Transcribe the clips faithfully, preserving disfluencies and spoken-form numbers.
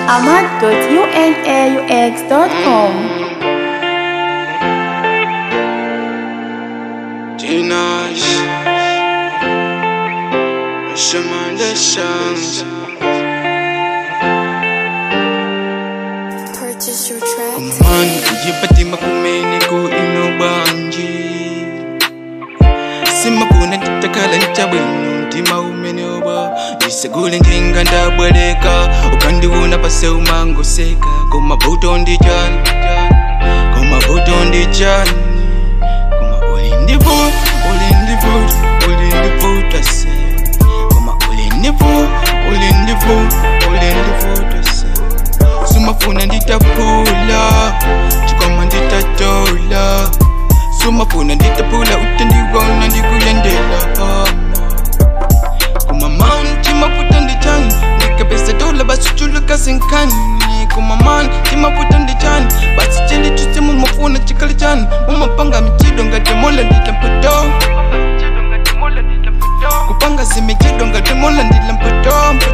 ahmad dot unaux dot com. Dinas chemin de chance. Purchase your track. Kumani kujipati makumene ko inobanji. Sima kuna titakala nchabwino ntima umene oba. Disegule njinga ndabweleka ukandiwuna pase umango seka. Kuma voto ndi jani, kuma voto ndi jani. Kuma ulindi vote, ulindi vote, ulindi vote ase. Kuma ulindi vote, ulindi vote, ulindi vote ase. Sumafuna nditapula, chikoma nditatola. Sumafuna nditapula utandiwona ndikuyendela ama. Kuma man chimafuta ndichani, ndikapesa dola basi chuluka sinkani. Kuma man chimafuta ndichani, basi chili chuse mumafuna chikali chani. Mumapanga michido ngati mola ndilamputo. Kupanga zimichido ngati mola ndilamputo.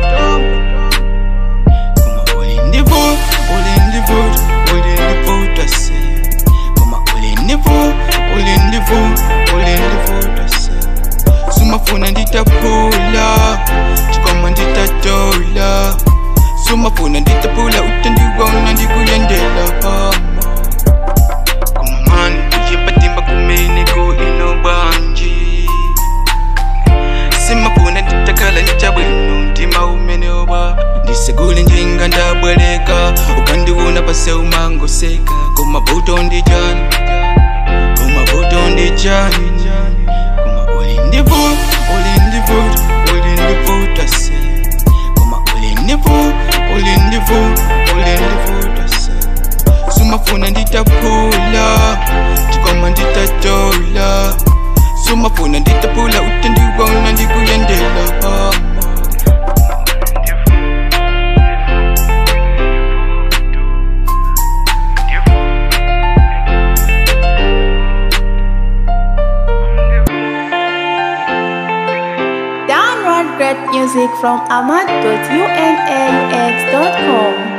Kuma ulindi vote, ulindi vote, ulindi vote ase. Kuma ulindi vote, ulindi vote, ulindi vote ase. Sumafuna nditapula, chikoma nditatola. Sumafuna nditapula utandiwona ndikuyendela ama. Kuma mani kujipatimba kumene ko inobanji. Simafuna nditakala nchabwino ntima umene oba. Disegule njinga ndabweleka ukandiwuna pase umango seka. Kuma voto ndi jani, kuma voto ndi jani. Kuma ulindi vote, ulindi vote, ulindi vote ase. Kuma ulindi vote, ulindi vote, ulindi vote ase. Sumafuna nditapula, chikoma nditatola. Sumafuna nditapula utandiwona ndikuyendela ama. Download great music from ahmad dot unaux dot com.